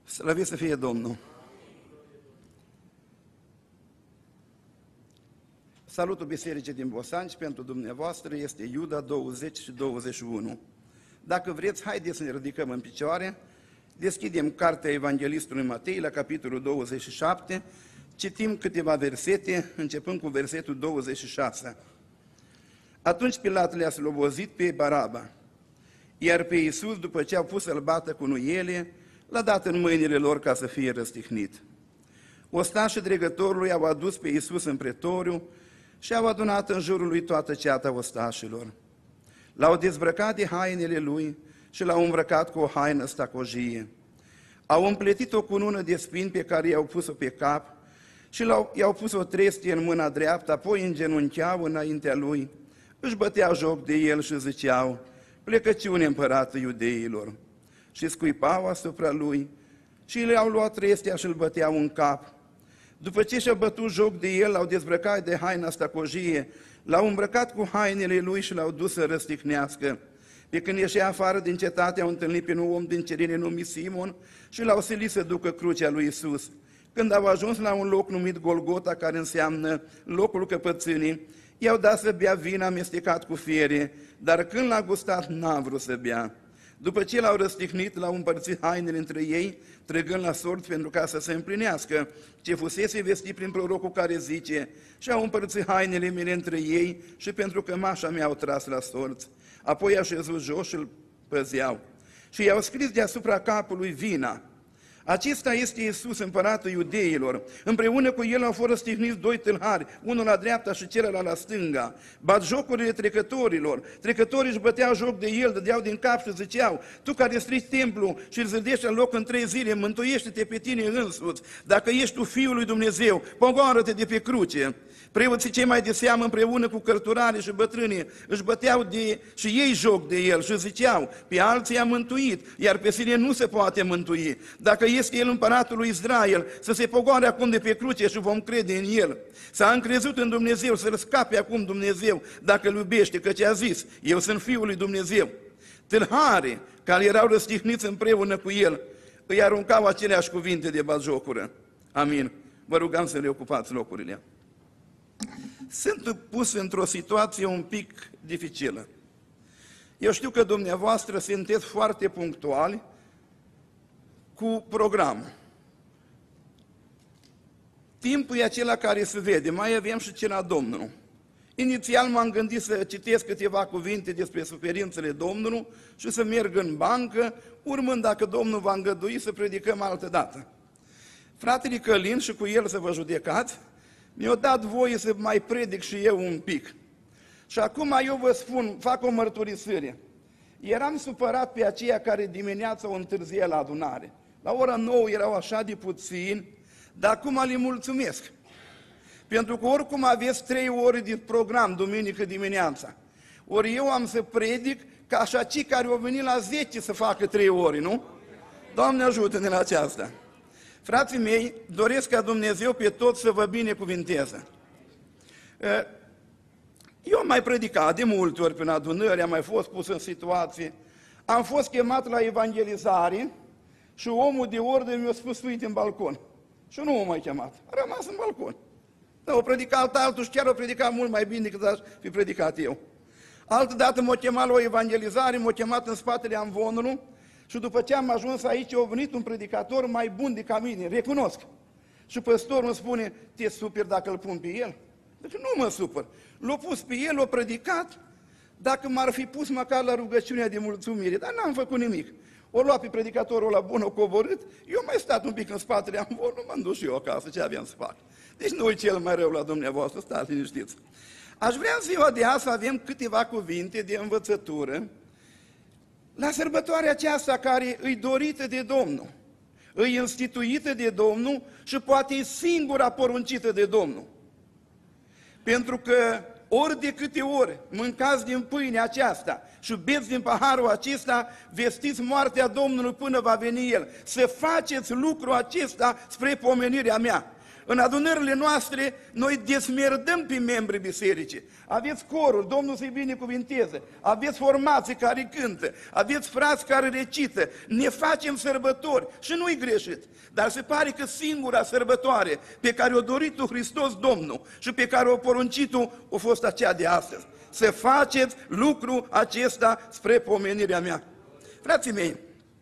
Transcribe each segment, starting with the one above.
Slăvit să fie Domnul! Salutul Bisericii din Bosanci pentru dumneavoastră este Iuda 20 și 21. Dacă vreți, haideți să ne ridicăm în picioare, deschidem cartea Evanghelistului Matei la capitolul 27, citim câteva versete, începând cu versetul 26. Atunci Pilat le-a slobozit pe Baraba, iar pe Iisus, după ce au pus să-l bată cu nuiele, l-a dat în mâinile lor ca să fie răstihnit. Ostașii dregătorului au adus pe Iisus în pretoriu și au adunat în jurul lui toată ceata ostașilor. L-au dezbrăcat de hainele lui și l-au îmbrăcat cu o haină stacojie. Au împletit o cunună de spini pe care i-au pus-o pe cap și i-au pus o trestie în mâna dreaptă, apoi îngenuncheau înaintea lui, își băteau joc de el și ziceau: plecăciune împăratul iudeilor. Și scuipau asupra lui și le-au luat trestia și îl băteau în cap. După ce și-a bătut joc de el, l-au dezbrăcat de haina stacojie, l-au îmbrăcat cu hainele lui și l-au dus să răstignească. Pe când ieșea afară din cetate, au întâlnit pe un om din Cirene numit Simon și l-au silit să ducă crucea lui Iisus. Când au ajuns la un loc numit Golgota, care înseamnă locul căpățânii, i-au dat să bea vin amestecat cu fiere, dar când l-a gustat, n-a vrut să bea. După ce l-au răstignit, l-au împărțit hainele între ei, trăgând la sorți pentru ca să se împlinească ce fusese vestit prin prorocul care zice: și au împărțit hainele mele între ei și pentru cămașa mea au tras la sorți. Apoi i-au șezut jos și îl păzeau. Și i-au scris deasupra capului vina: acesta este Iisus, împăratul iudeilor. Împreună cu el au fost răstigniți doi tâlhari, unul la dreapta și celălalt la stânga. Batjocurile trecătorilor. Trecătorii își băteau joc de el, dădeau din cap și ziceau: tu care strici templul și îl zădești în loc în 3 zile, mântuiește-te pe tine însuți. Dacă ești tu Fiul lui Dumnezeu, pogoară-te de pe cruce. Preoții cei mai de seamă, împreună cu cărturarii și bătrânii, își băteau și ei joc de el și ziceau: pe alții a mântuit, iar pe sine nu se poate mântui. Dacă este el împăratul lui Israel, să se pogoare acum de pe cruce și vom crede în el. S-a încrezut în Dumnezeu, să-l scape acum Dumnezeu, dacă îl iubește, căci a zis: eu sunt Fiul lui Dumnezeu. Tâlharii care erau răstihniți împreună cu el îi aruncau aceleași cuvinte de batjocură. Amin. Vă rugăm să le ocupați locurile. Sunt pus într-o situație un pic dificilă. Eu știu că dumneavoastră sunteți foarte punctuali cu programul. Timpul e acela care se vede, mai avem și cina Domnului. Inițial m-am gândit să citesc câteva cuvinte despre suferințele Domnului și să merg în bancă, urmând, dacă Domnul va îngădui, să predicăm altă dată. Fratele Călin, și cu el să vă judecați, mi-a dat voie să mai predic și eu un pic. Și acum eu vă spun, fac o mărturisire. Eram supărat pe aceia care dimineața o întârzie la adunare. La ora 9 erau așa de puțini, dar acum le mulțumesc. Pentru că oricum aveți 3 ore de program duminică dimineața. Ori eu am să predic ca așa cei care au venit la 10 să facă 3 ore, nu? Doamne ajută-ne la aceasta! Frații mei, doresc ca Dumnezeu pe toți să vă binecuvinteze. Eu am mai predicat de multe ori prin adunări, am mai fost pus în situații. Am fost chemat la evangelizare și omul de ordine mi-a spus: uite în balcon. Și nu m-a mai chemat, a rămas în balcon. O predicat altul și chiar o predicat mult mai bine decât aș fi predicat eu. Altădată m-a chemat la o evangelizare, m-a chemat în spatele amvonului și după ce am ajuns aici a venit un predicator mai bun decât mine, recunosc. Și păstorul îmi spune: te superi dacă îl pun pe el? Deci nu mă supăr. L-a pus pe el, l-a predicat, dacă m-ar fi pus măcar la rugăciunea de mulțumire, dar n-am făcut nimic. O luat pe predicatorul la bun, o coborât, eu mai stat un pic în spatele amvonului, m-am dus și eu acasă, ce aveam să fac. Deci nu-i cel mai rău la dumneavoastră, stați liniștiți. Aș vrea în ziua de azi să avem câteva cuvinte de învățătură la sărbătoarea aceasta care îi dorită de Domnul, îi instituită de Domnul și poate e singura poruncită de Domnul. Pentru că ori de câte ori mâncați din pâinea aceasta și beți din paharul acesta, vestiți moartea Domnului până va veni El. Să faceți lucrul acesta spre pomenirea mea. în adunările noastre, noi desmerdăm pe membrii bisericii. Aveți corul, Domnul să-i binecuvinteze, aveți formații care cântă, aveți frați care recită, ne facem sărbători și nu-i greșit. Dar se pare că singura sărbătoare pe care o dorit tu Hristos Domnul și pe care o poruncit tu a fost aceea de astăzi. Să faceți lucrul acesta spre pomenirea mea. Frații mei,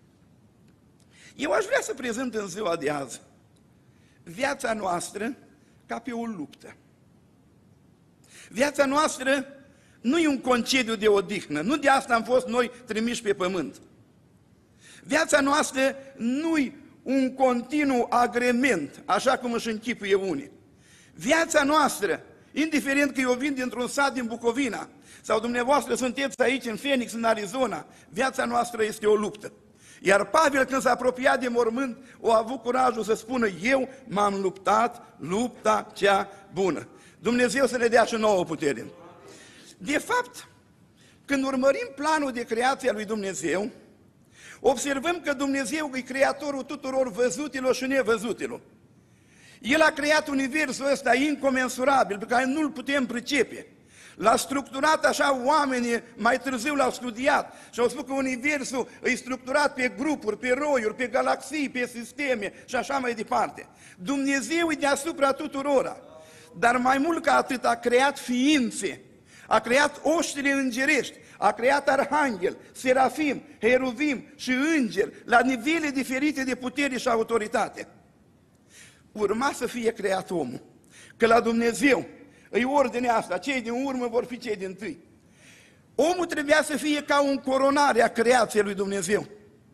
eu aș vrea să prezint în ziua de azi viața noastră ca pe o luptă. Viața noastră nu e un concediu de odihnă, nu de asta am fost noi trimiși pe pământ. Viața noastră nu e un continuu agrement, așa cum își închipuie unii. Viața noastră, indiferent că eu vin dintr-un sat din Bucovina, sau dumneavoastră sunteți aici în Phoenix, în Arizona, viața noastră este o luptă. Iar Pavel, când s-a apropiat de mormânt, a avut curajul să spună: eu m-am luptat lupta cea bună. Dumnezeu să ne dea și nouă putere. De fapt, când urmărim planul de creație a lui Dumnezeu, observăm că Dumnezeu e creatorul tuturor văzutilor și nevăzutilor. El a creat universul ăsta incomensurabil, pe care nu-l putem pricepe. L-a structurat așa, oamenii mai târziu l-au studiat și au spus că universul e structurat pe grupuri, pe roiuri, pe galaxii, pe sisteme și așa mai departe. Dumnezeu e deasupra tuturora, dar mai mult ca atât a creat ființe, a creat oștile îngerești, a creat arhanghel, serafim, heruvim și îngeri la nivele diferite de putere și autoritate. Urma să fie creat omul, că la Dumnezeu e ordinea asta, cei din urmă vor fi cei din tâi. Omul trebuia să fie ca un coronare a creației lui Dumnezeu.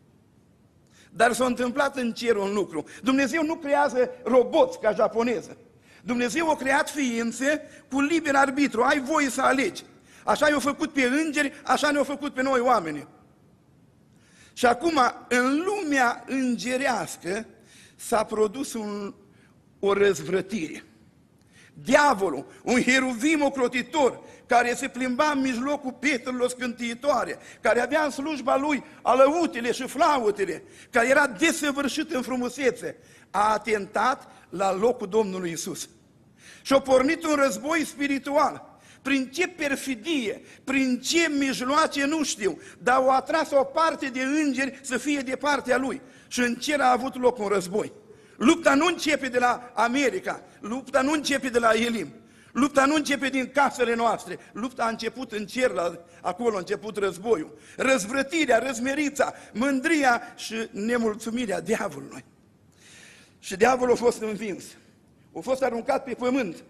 Dar s-a întâmplat în cer un lucru. Dumnezeu nu creează roboți ca japoneză. Dumnezeu a creat ființe cu liber arbitru, ai voie să alegi. Așa i-a făcut pe îngeri, așa ne-a făcut pe noi oameni. Și acum, în lumea îngerească, s-a produs o răzvrătire. Diavolul, un heruvim ocrotitor, care se plimba în mijlocul pietrelor scânteitoare, care avea în slujba lui alăutele și flautele, care era desăvârșit în frumusețe, a atentat la locul Domnului Iisus. Și a pornit un război spiritual. Prin ce perfidie, prin ce mijloace nu știu, dar au atras o parte de îngeri să fie de partea lui. Și în cer a avut loc un război. Lupta nu începe de la America, lupta nu începe de la Elim, lupta nu începe din casele noastre, lupta a început în cer, acolo a început războiul. Răzvrătirea, răzmerița, mândria și nemulțumirea diavolului. Și diavolul a fost învins, a fost aruncat pe pământ.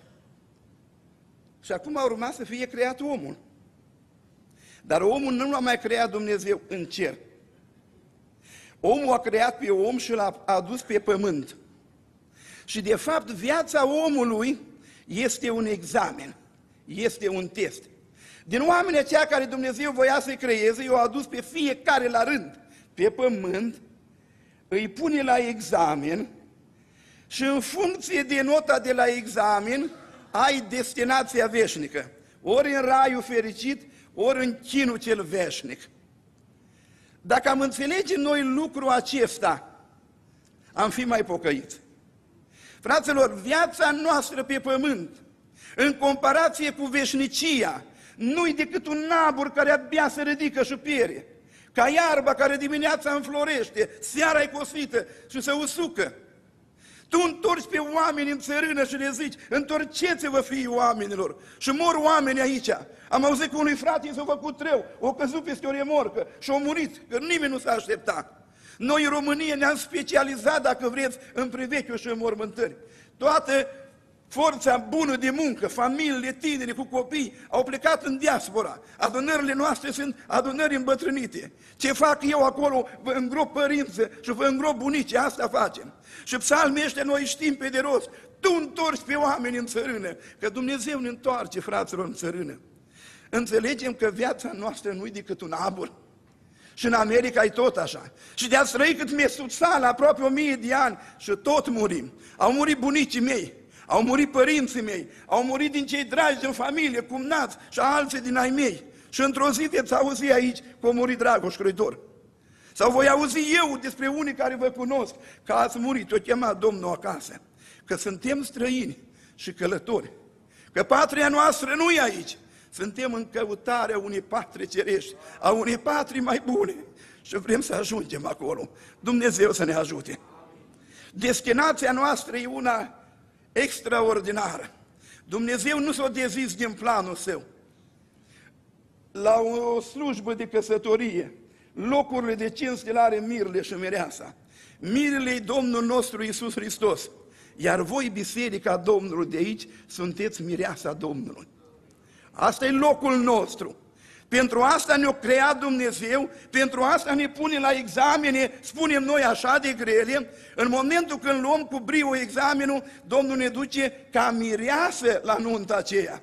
Și acum a urmat să fie creat omul. Dar omul nu l-a mai creat Dumnezeu în cer. Omul a creat pe om și l-a adus pe pământ. Și de fapt viața omului este un examen, este un test. Din oamenii aceia care Dumnezeu voia să-i creeze, i-au adus pe fiecare la rând pe pământ, îi pune la examen și în funcție de nota de la examen ai destinația veșnică. Ori în raiul fericit, ori în chinul cel veșnic. Dacă am înțelege noi lucrul acesta, am fi mai pocăiți. Fraților, viața noastră pe pământ, în comparație cu veșnicia, nu-i decât un nabur care abia se ridică și piere, ca iarba care dimineața înflorește, seara e cosită și se usucă. Tu întorci pe oameni în țărână și le zici: întorceți-vă, fiii oamenilor. Și mor oameni aici. Am auzit că unui frate i s-a făcut rău, o căzut peste o remorcă și a murit, că nimeni nu s-a așteptat. Noi în România ne-am specializat, dacă vreți, în privechiul și în mormântări. Toată forța bună de muncă, familiile tineri cu copii au plecat în diaspora. Adunările noastre sunt adunări îmbătrânite. Ce fac eu acolo? Vă îngrop părinți și vă îngrop bunici, asta facem. Și psalmii ăștia noi știm pe de rost. Tu întorci pe oameni în țărână, că Dumnezeu ne întoarce, fraților, în țărână. Înțelegem că viața noastră nu-i decât un abur. Și în America e tot așa. Și de-ați trăit cât Mesuțala, aproape 1000 de ani, și tot murim. Au murit bunicii mei, au murit părinții mei, au murit din cei dragi din familie, cumnați și alții din ai mei. Și într-o zi veți auzi aici că a murit Dragoș Crăitor. Sau voi auzi eu despre unii care vă cunosc, că ați murit, o chema Domnul acasă. că suntem străini și călători, că patria noastră nu e aici. Suntem în căutarea unei patrii cerești, a unei patrii mai bune și vrem să ajungem acolo. Dumnezeu să ne ajute. Destinația noastră e una extraordinară. Dumnezeu nu s-a dezis din planul său. La o slujbă de căsătorie, locurile de cinste le are mirele și mireasa. Mirele e Domnul nostru Iisus Hristos. Iar voi, biserica Domnului de aici, sunteți mireasa Domnului. Asta e locul nostru. Pentru asta ne-a creat Dumnezeu, pentru asta ne pune la examene, spunem noi așa de grele. În momentul când luăm cu brio examenul, Domnul ne duce ca mireasă la nunta aceea.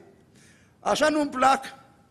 Așa nu-mi plac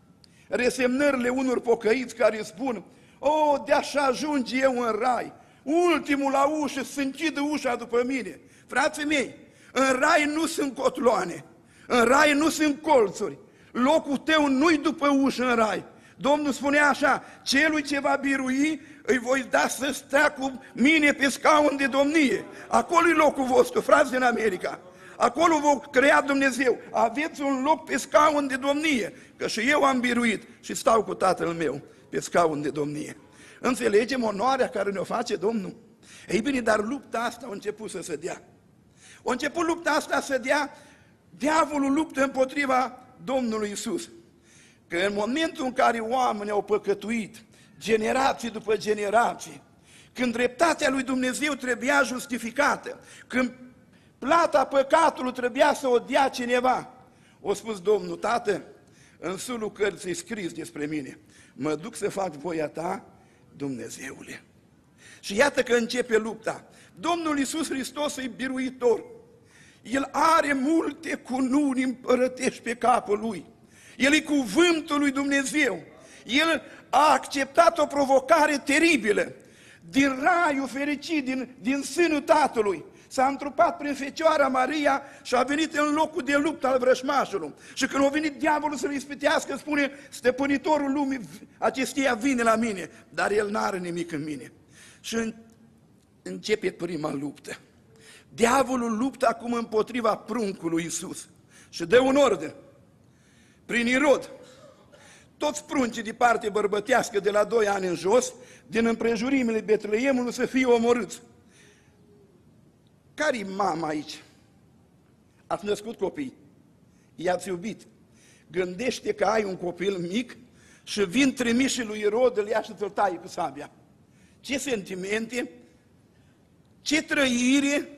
resemnările unor pocăiți care spun: "O, de-așa ajung eu în rai, ultimul la ușă, să închidă ușa după mine." Frații mei, în rai nu sunt cotloane, în rai nu sunt colțuri, locul tău nu-i după ușă în rai. Domnul spunea așa: "Celui ce va birui, îi voi da să stea cu mine pe scaun de domnie." Acolo e locul vostru, frați din America. Acolo v-a creat Dumnezeu. Aveți un loc pe scaun de domnie, că și eu am biruit și stau cu Tatăl meu pe scaun de domnie. Înțelegem onoarea care ne-o face Domnul? Ei bine, dar lupta asta a început să se dea. A început lupta asta să dea, diavolul luptă împotriva Domnului Iisus. Că în momentul în care oamenii au păcătuit, generații după generații, când dreptatea lui Dumnezeu trebuia justificată, când plata păcatului trebuia să o dea cineva, a spus Domnul: "Tată, în sulul cărții scris despre mine, mă duc să fac voia ta, Dumnezeule." Și iată că începe lupta. Domnul Iisus Hristos e biruitor. El are multe cununi împărătești pe capul lui. El e cuvântul lui Dumnezeu. El a acceptat o provocare teribilă. Din raiul fericit, din sânul Tatălui, s-a întrupat prin Fecioara Maria și a venit în locul de luptă al vrășmașului. Și când a venit diavolul să-l ispitească, spune: "Stăpânitorul lumii acesteia vine la mine, dar el n-are nimic în mine." Și începe prima luptă. Diavolul luptă acum împotriva pruncului Iisus și dă un ordin prin Irod: toți pruncii de parte bărbătească de la 2 ani în jos, din împrejurimile Betleemului, să fie omorâți. Care-i mama aici? Ați născut copii, i-ați iubit. Gândește că ai un copil mic și vin trimișii lui Irod, îl ia și ți-l taie cu sabia. Ce sentimente, ce trăire!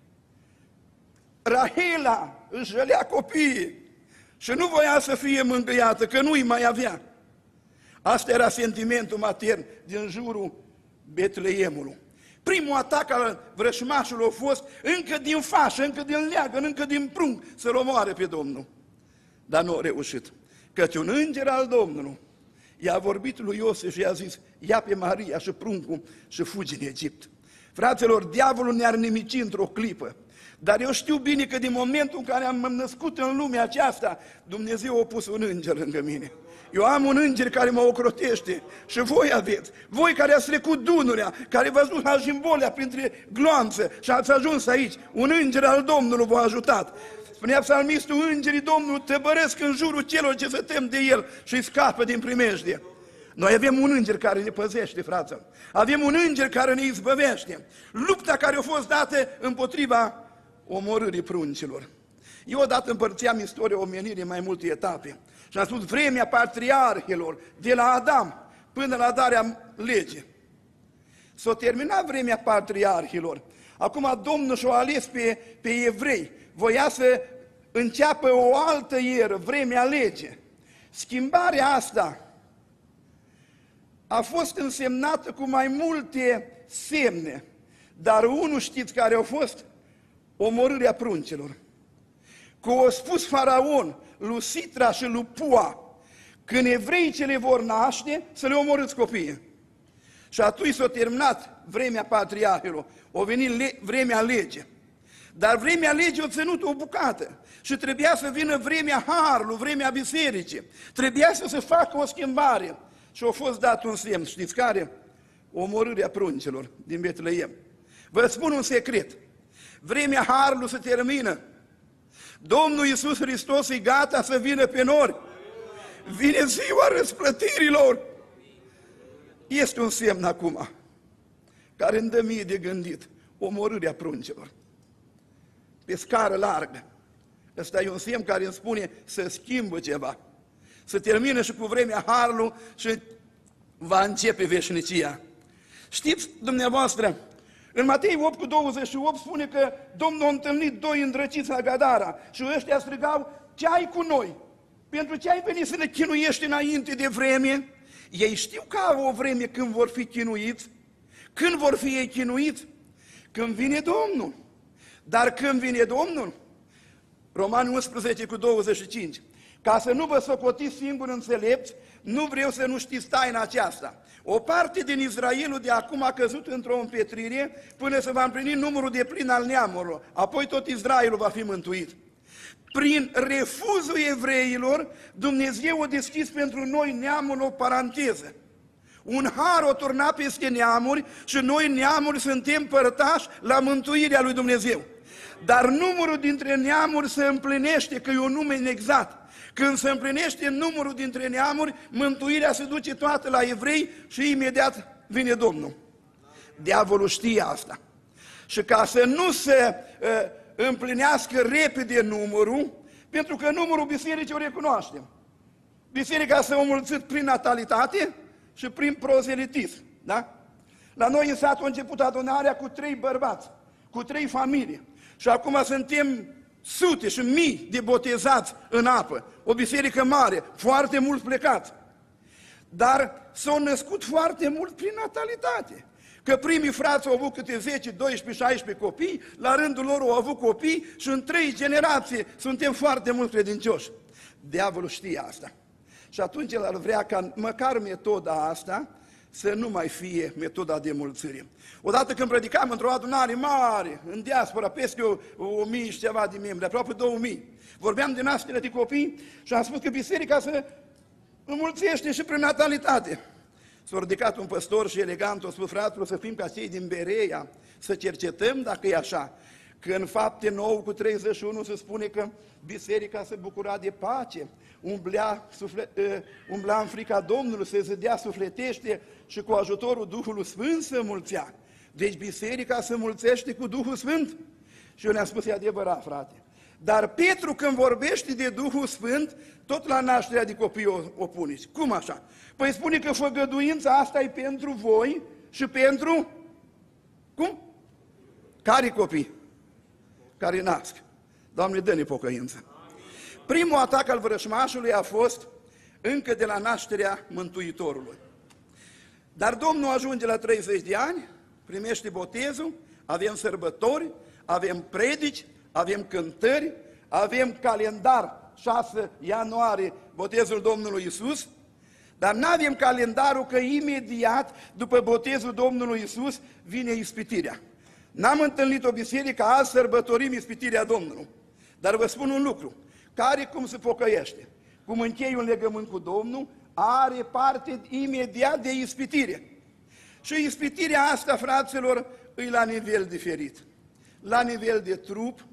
Rahela își jălea copiii și nu voia să fie mângâiată, că nu-i mai avea. Asta era sentimentul matern din jurul Betleemului. Primul atac al vrășmașului a fost încă din fașă, încă din leagăn, încă din prunc, să-l omoare pe Domnul. Dar nu a reușit. Căci un înger al Domnului i-a vorbit lui Iosif și i-a zis: "Ia pe Maria și pruncul și fugi în Egipt." Fraților, diavolul ne-ar nimici într-o clipă. Dar eu știu bine că din momentul în care am născut în lumea aceasta, Dumnezeu a pus un înger lângă mine. Eu am un înger care mă ocrotește și voi aveți. Voi care ați trecut Dunărea, care v-ați dus la Jimbolea printre gloanțe și ați ajuns aici, un înger al Domnului v-a ajutat. Spunea psalmistul: "Îngerii Domnului tăbăresc în jurul celor ce se tem de el și scapă din primejdie." Noi avem un înger care ne păzește, frață. Avem un înger care ne izbăvește. Lupta care a fost dată împotriva omorârii pruncilor. Eu odată împărțeam istoria omenirii în mai multe etape și am spus: vremea patriarhilor, de la Adam până la darea legii. S-a terminat vremea patriarhilor. Acum Domnul și-a ales pe evrei. Voia să înceapă o altă eră, vremea legii. Schimbarea asta a fost însemnată cu mai multe semne, dar unul știți care a fost? Omorârea pruncilor. Că a spus Faraon lui Sitra și lui Pua: când evreii ce le vor naște, să le omorâți copiii. Și atunci s-a terminat vremea patriarhilor, a venit vremea legii. Dar vremea legii a ținut o bucată și trebuia să vină vremea harului, vremea bisericii. Trebuia să se facă o schimbare. Și a fost dat un semn, știți care? Omorârea pruncilor din Betleem. Vă spun un secret. Vremea harului se termină. Domnul Iisus Hristos e gata să vină pe nori. Vine ziua răsplătirilor. Este un semn acum care îmi dă mie de gândit. Omorârea pruncilor. Pe scară largă. Ăsta e un semn care îmi spune să schimbă ceva. Să termină și cu vremea harului și va începe veșnicia. Știți dumneavoastră, în Matei 8:28 spune că Domnul a întâlnit doi îndrăciți la Gadara și ăștia strigau, ce ai cu noi? Pentru ce ai venit să ne chinuiești înainte de vreme? Ei știu că au o vreme când vor fi chinuiți. Când vor fi ei chinuiți? Când vine Domnul. Dar când vine Domnul? Romani 11:25. Ca să nu vă socotiți singur înțelepți, nu vreau să nu știți taina aceasta. O parte din Israelul de acum a căzut într-o împietrire până se va împlini numărul de plin al neamurilor. Apoi tot Israelul va fi mântuit. Prin refuzul evreilor, Dumnezeu a deschis pentru noi neamul o paranteză. Un har o turna peste neamuri și noi neamuri suntem părtași la mântuirea lui Dumnezeu. Dar numărul dintre neamuri se împlinește, că e un nume inexact. Când se împlinește numărul dintre neamuri, mântuirea se duce toată la evrei și imediat vine Domnul. Diavolul știe asta. Și ca să nu se împlinească repede numărul, pentru că numărul bisericii o recunoaștem. Biserica s-a înmulțit prin natalitate și prin prozelitism. Da? La noi în sat a început adunarea cu 3 bărbați, cu 3 familii. Și acum suntem sute și mii de botezați în apă. O biserică mare, foarte mulți plecați. Dar s-au născut foarte mult prin natalitate. Că primii frați au avut câte 10, 12, 16 copii, la rândul lor au avut copii și în 3 generații suntem foarte mulți credincioși. Diavolul știe asta. Și atunci el ar vrea ca măcar metoda asta să nu mai fie metoda de mulțire. Odată când predicam într-o adunare mare, în diaspora, peste 1000 și ceva de membri, aproape 2000, vorbeam de nașterea de copii și am spus că biserica se înmulțește și prin natalitate. S-a ridicat un păstor și elegant a spus, fraților, să fim ca cei din Berea, să cercetăm dacă e așa. Că în Fapte 9:31 se spune că biserica se bucura de pace, umbla în frica Domnului, se zădea sufletește și cu ajutorul Duhului Sfânt se mulțea. Deci biserica se mulțește cu Duhul Sfânt. Și eu ne-am spus, e adevărat, frate. Dar Petru când vorbește de Duhul Sfânt, tot la nașterea de copii o pune. Cum așa? Păi spune că făgăduința asta e pentru voi și pentru... Cum? Care copii? Care nasc. Doamne, dă-ne pocăință. Primul atac al vrășmașului a fost încă de la nașterea Mântuitorului. Dar Domnul ajunge la 30 de ani, primește botezul, avem sărbători, avem predici, avem cântări, avem calendar, 6 ianuarie, botezul Domnului Iisus, dar nu avem calendarul că imediat după botezul Domnului Iisus vine ispitirea. N-am întâlnit o biserică, azi sărbătorim ispitirea Domnului. Dar vă spun un lucru, care cum se pocăiește, cum încheie un legământ cu Domnul, are parte imediat de ispitire. Și ispitirea asta, fraților, e la nivel diferit. La nivel de trup,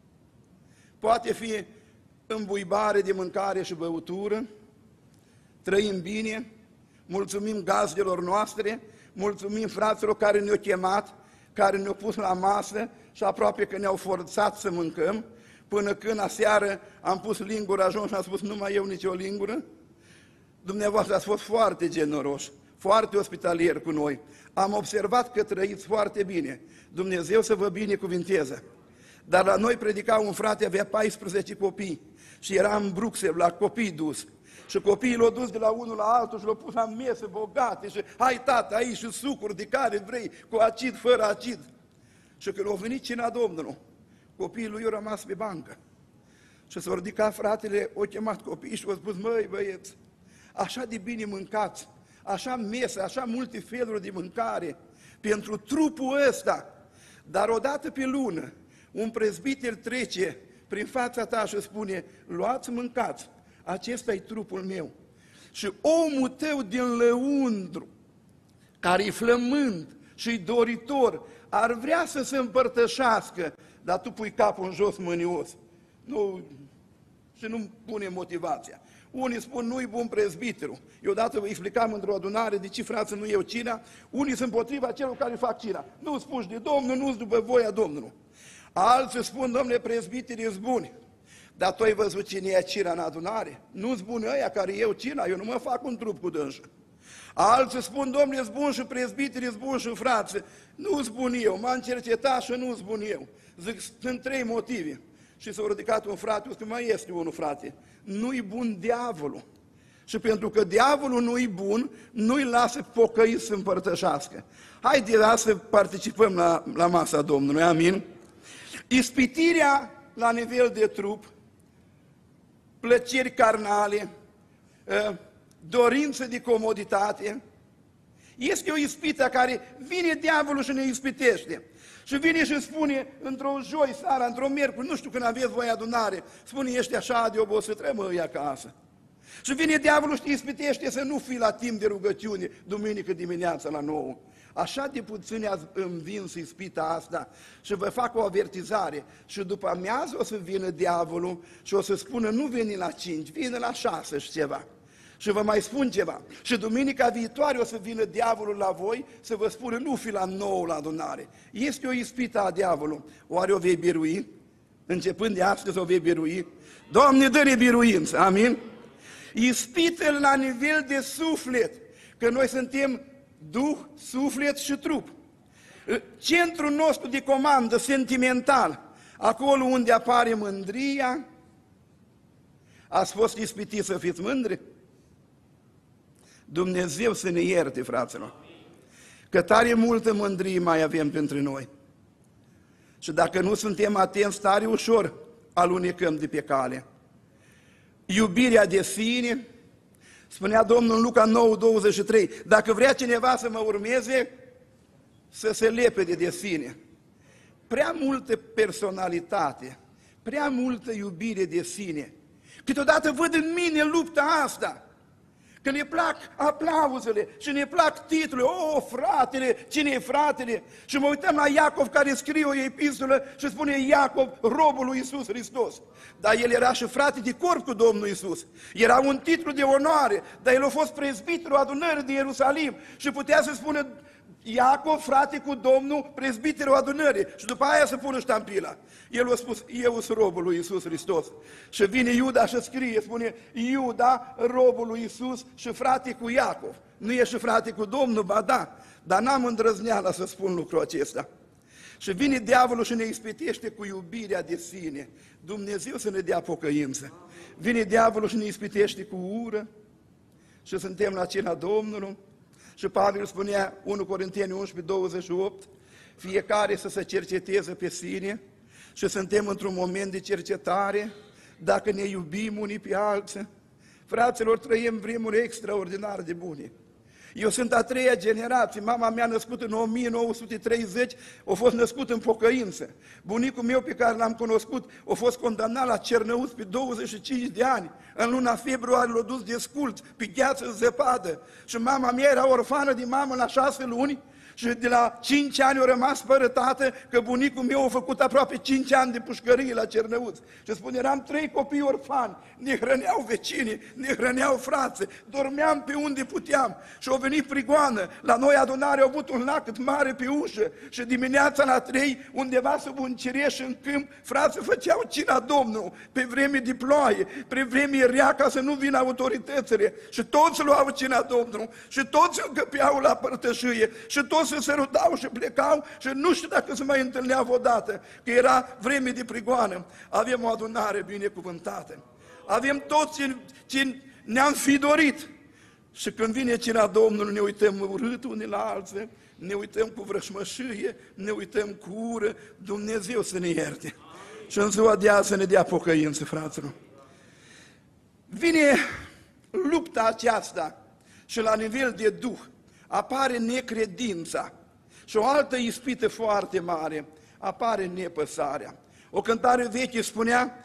poate fi îmbuibare de mâncare și băutură, trăim bine, mulțumim gazdelor noastre, mulțumim fraților care ne-au chemat, care ne-au pus la masă și aproape că ne-au forțat să mâncăm, până când aseară am pus lingura jos și am spus, nu mai eu nicio lingură. Dumneavoastră ați fost foarte generoși, foarte ospitalieri cu noi. Am observat că trăiți foarte bine. Dumnezeu să vă binecuvinteze. Dar la noi predica un frate, avea 14 copii și era în Bruxelles, la copii dus. Și copiii l-au dus de la unul la altul și l-au pus la mese bogate și hai tată, aici și sucuri de care vrei, cu acid, fără acid. Și când a venit cina Domnului, copiii lui au rămas pe bancă. Și s-a ridicat fratele, o chemat copiii și a spus, măi băieți, așa de bine mâncați, așa mese, așa multe feluri de mâncare pentru trupul ăsta. Dar odată pe lună, un prezbiter trece prin fața ta și spune, luați, mâncați, acesta e trupul meu. Și omul tău din lăuntru, care e flămând și doritor, ar vrea să se împărtășească dar tu pui capul în jos mânios. Nu, și nu pune motivația. Unii spun, nu-i bun prezbiteru. Eu odată vă explicam într-o adunare de ce, frață, nu eu cina. Unii sunt împotriva celor care fac cina. Nu-ți puși de Domnul, nu-ți după voia Domnului. Alții spun, domnule, prezbiterii sunt buni. Dar tu ai văzut cine e cina în adunare? Nu-ți buni ăia care eu cina, eu nu mă fac un trup cu dânsă. Alții spun, domnule, sunt bun și prezbiterii sunt bun și frață. Nu-s bun eu, m-am cercetat și nu-s bun eu. Zic, sunt 3 motive. Și s-a ridicat un frate, că mai este unul, frate. Nu-i bun diavolul. Și pentru că diavolul nu-i bun, nu-i lasă pocăiți să împărtășească. Haide să participăm la masa Domnului, amin? Ispitirea la nivel de trup, plăceri carnale, dorință de comoditate, este o ispită care vine diavolul și ne ispitește. Și vine și spune într-o joi seara, într-o miercuri, nu știu când aveți voi adunare, spune, ești așa de obosit, rămâi acasă. Și vine diavolul și te ispitește să nu fii la timp de rugăciune, duminică dimineața la 9. Așa de puțini ați învins ispita asta și vă fac o avertizare. Și după amiază o să vină diavolul și o să spună, nu veni la 5, vine la 6 și ceva. Și vă mai spun ceva. Și duminica viitoare o să vină diavolul la voi să vă spună, nu fi la 9 la adunare. Este o ispită a diavolului. Oare o vei birui? Începând de astăzi o vei birui? Doamne, dă-ne biruință, amin? Ispită la nivel de suflet, că noi suntem duh, suflet și trup. Centrul nostru de comandă sentimental, acolo unde apare mândria, ați fost ispitiți să fiți mândri? Dumnezeu să ne ierte, fraților, că tare multă mândrie mai avem pentru noi. Și dacă nu suntem atenți, tare ușor alunecăm de pe cale. Iubirea de sine, spunea Domnul în Luca 9:23, dacă vrea cineva să mă urmeze, să se lepede de sine. Prea multă personalitate, prea multă iubire de sine. Câteodată văd în mine lupta asta, că ne plac aplauzele și ne plac titlurile. O, fratele, cine e fratele? Și mă uităm la Iacov care scrie o epistolă și spune Iacov, robul lui Iisus Hristos. Dar el era și frate de corp cu Domnul Iisus. Era un titlu de onoare, dar el a fost prezbiterul adunării din Ierusalim și putea să spună Iacov, frate cu Domnul, prezbiterul adunării. Și după aia să pună ștampila. El a spus, eu sunt robul lui Iisus Hristos. Și vine Iuda și scrie, spune, Iuda, robul lui Iisus și frate cu Iacov. Nu e și frate cu Domnul, ba da, dar n-am îndrăzneala să spun lucrul acesta. Și vine diavolul și ne ispitește cu iubirea de sine. Dumnezeu să ne dea pocăință. Vine diavolul și ne ispitește cu ură și suntem la cina Domnului. Și Pavel spunea, 1 Corinteni 11:28, fiecare să se cerceteze pe sine și suntem într-un moment de cercetare, dacă ne iubim unii pe alții. Fraților, trăim vremuri extraordinar de bune. Eu sunt a 3-a generație, mama mea născută în 1930, a fost născut în pocăință. Bunicul meu pe care l-am cunoscut a fost condamnat la Cernăuți pe 25 de ani. În luna februarie l-a dus de scult, pe gheață în zăpadă. Și mama mea era orfană de mamă la 6 luni. Și de la 5 ani a rămas fără tată, că bunicul meu a făcut aproape 5 ani de pușcărie la Cernăuți. Și spune, eram 3 copii orfani, ne hrăneau vecinii, ne hrăneau frații, dormeam pe unde puteam. Și au venit prigoană, la noi adunare au avut un lac mare pe ușă și dimineața la 3, undeva sub un cireș în câmp, frații făceau cina Domnului, pe vreme de ploaie, pe vreme rea ca să nu vină autoritățile. Și toți luau cina Domnului și toți încăpeau la părtășie și toți se sărutau și plecau și nu știu dacă se mai întâlneau odată, că era vreme de prigoană. Avem o adunare binecuvântată. Avem toți ce ne-am fi dorit. Și când vine cina Domnului, ne uităm urât unii la alții, ne uităm cu vrășmășie, ne uităm cu ură. Dumnezeu să ne ierte. Și în ziua de azi să ne dea pocăință, fraților. Vine lupta aceasta și la nivel de duh apare necredința și o altă ispită foarte mare, apare nepăsarea. O cântare veche spunea,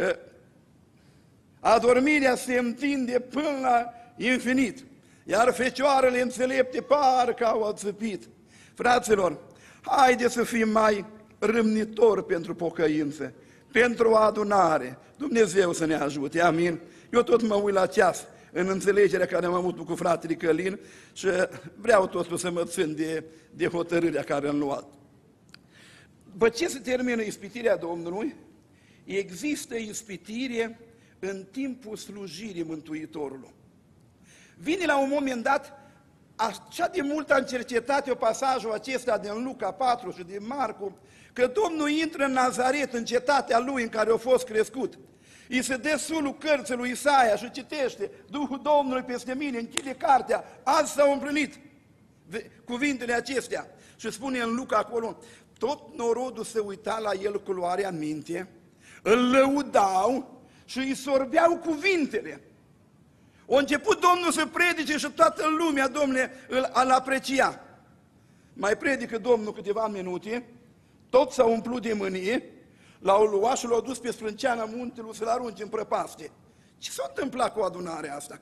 adormirea se întinde până la infinit, iar fecioarele înțelepte parcă au ațăpit. Fraților, haide să fim mai râmnitor pentru pocăință, pentru o adunare. Dumnezeu să ne ajute, amin. Eu tot mă uit la ceas în înțelegerea care am avut cu fratele Călin și vreau totul să mă țin de hotărârea care am luat. După ce se termină ispitirea Domnului, există ispitire în timpul slujirii Mântuitorului. Vine la un moment dat, așa de mult am cercetat eu pasajul acesta din Luca 4 și din Marcu, că Domnul intră în Nazaret, în cetatea lui în care a fost crescut. Îi se dă sulul cărții lui Isaia și citește: Duhul Domnului peste mine, închide cartea, azi s-au împlinit cuvintele acestea. Și spune în Luca acolo, tot norodul se uita la el cu luarea în minte, îl lăudau și îi sorbeau cuvintele. A început Domnul să predice și toată lumea, Domnule, îl aprecia. Mai predică Domnul câteva minute, tot s-au umplut de mânie, l-au luat și l-au dus pe sprânceana muntelui să-l arunce în prăpastie. Ce s-a întâmplat cu adunarea asta?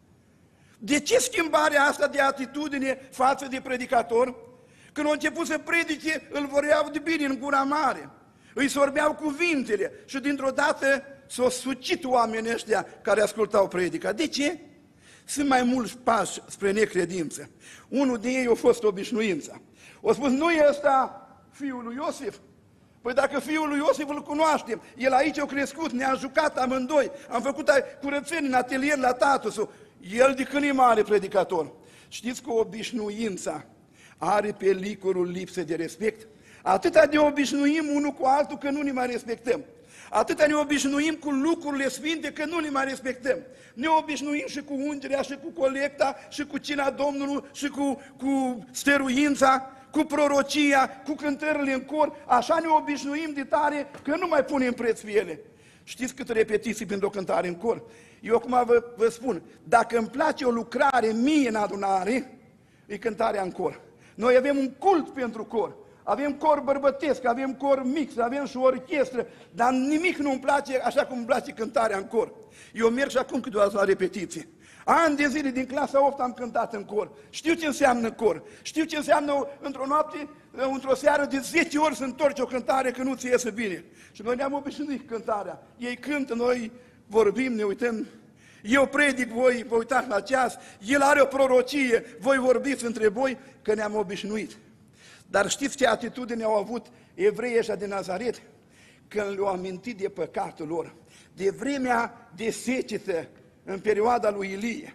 De ce schimbarea asta de atitudine față de predicator? Când au început să predice, îl vorbeau de bine în gura mare, îi sorbeau cuvintele și dintr-o dată s-au sucit oamenii ăștia care ascultau predica. De ce? Sunt mai mulți pași spre necredință. Unul din ei a fost obișnuința. O spus, nu e ăsta fiul lui Iosif? Păi dacă fiul lui Iosif îl cunoaștem, el aici a crescut, ne-a jucat amândoi, am făcut curățenie în atelier la tatăl său. El de când e mare predicator. Știți că obișnuința are pe licurul lipsă de respect? Atâta ne obișnuim unul cu altul că nu ne mai respectăm. Atâta ne obișnuim cu lucrurile sfinte că nu ne mai respectăm. Ne obișnuim și cu ungerea, și cu colecta, și cu cina Domnului, și cu stăruința, cu prorocia, cu cântările în cor. Așa ne obișnuim de tare că nu mai punem preț pe ele. Știți câte repetiții pentru o cântare în cor? Eu acum vă spun, dacă îmi place o lucrare mie în adunare, e cântarea în cor. Noi avem un cult pentru cor. Avem cor bărbătesc, avem cor mix, avem și o orchestră, dar nimic nu îmi place așa cum îmi place cântarea în cor. Eu merg și acum câteodată la repetiție. Ani de zile din clasa 8 am cântat în cor. Știu ce înseamnă cor. Știu ce înseamnă într-o noapte, într-o seară de 10 ori să întorci o cântare că nu ți iese bine. Și noi ne-am obișnuit cântarea. Ei cântă, noi vorbim, ne uităm. Eu predic, voi vă uitați la ceas. El are o prorocie, voi vorbiți între voi, că ne-am obișnuit. Dar știți ce atitudine au avut evreii ăștia de Nazaret? Când le-au amintit de păcatul lor, de vremea de secetă în perioada lui Ilie.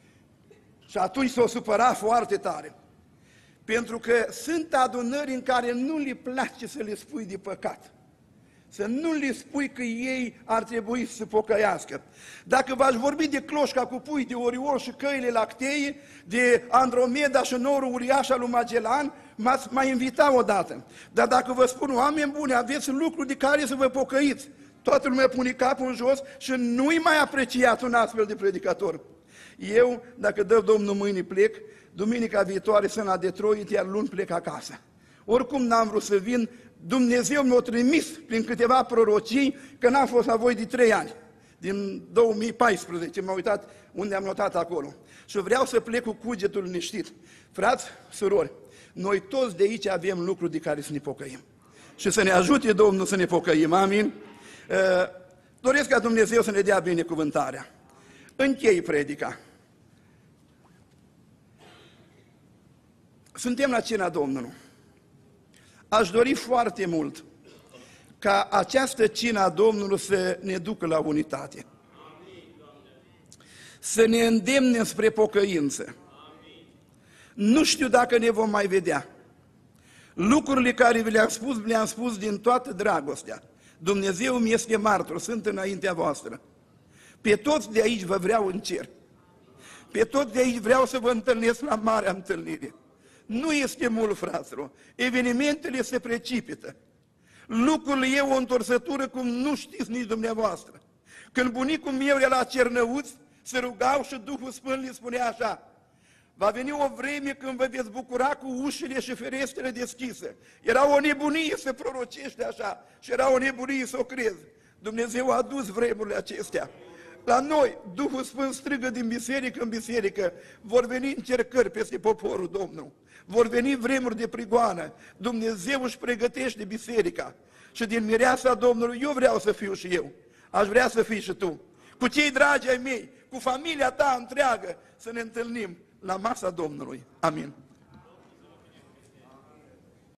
Și atunci s-au supărat foarte tare. Pentru că sunt adunări în care nu le place să le spui de păcat. Să nu le spui că ei ar trebui să se pocăiască. Dacă v-aș vorbi de cloșca cu pui, de Oriol și căile lactee, de Andromeda și norul uriaș al lui Magellan, m-ați mai invitat odată. Dar dacă vă spun, oameni buni, aveți lucruri de care să vă pocăiți, toată lumea pune capul în jos și nu-i mai apreciat un astfel de predicator. Eu, dacă dă Domnul mâine plec, duminica viitoare sunt la Detroit, iar luni plec acasă. Oricum n-am vrut să vin, Dumnezeu mi-a trimis prin câteva prorocii, că n-am fost la voi de 3 ani. Din 2014 m-am uitat unde am notat acolo. Și vreau să plec cu cugetul liniștit. Frați, surori, noi toți de aici avem lucruri de care să ne pocăim. Și să ne ajute Domnul să ne pocăim, amin? Doresc ca Dumnezeu să ne dea binecuvântarea. Închei predica. Suntem la cina Domnului. Aș dori foarte mult ca această cină a Domnului să ne ducă la unitate. Să ne îndemne spre pocăință. Nu știu dacă ne vom mai vedea. Lucrurile care vi le-am spus din toată dragostea. Dumnezeu mi este martor, sunt înaintea voastră. Pe toți de aici vă vreau în cer. Pe toți de aici vreau să vă întâlnesc la marea întâlnire. Nu este mult, fraților. Evenimentele se precipită. Lucrurile e o întorsătură cum nu știți nici dumneavoastră. Când bunicul meu era la Cernăuți, se rugau și Duhul Sfânt le spunea așa: va veni o vreme când vă veți bucura cu ușile și ferestrele deschise. Era o nebunie să prorocește așa și era o nebunie să o crezi. Dumnezeu a adus vremurile acestea. La noi, Duhul Sfânt strigă din biserică în biserică, vor veni încercări peste poporul Domnului, vor veni vremuri de prigoană, Dumnezeu își pregătește biserica și din mireasa Domnului eu vreau să fiu și eu, aș vrea să fii și tu, cu cei dragi ai mei, cu familia ta întreagă, să ne întâlnim la masa Domnului. Amin.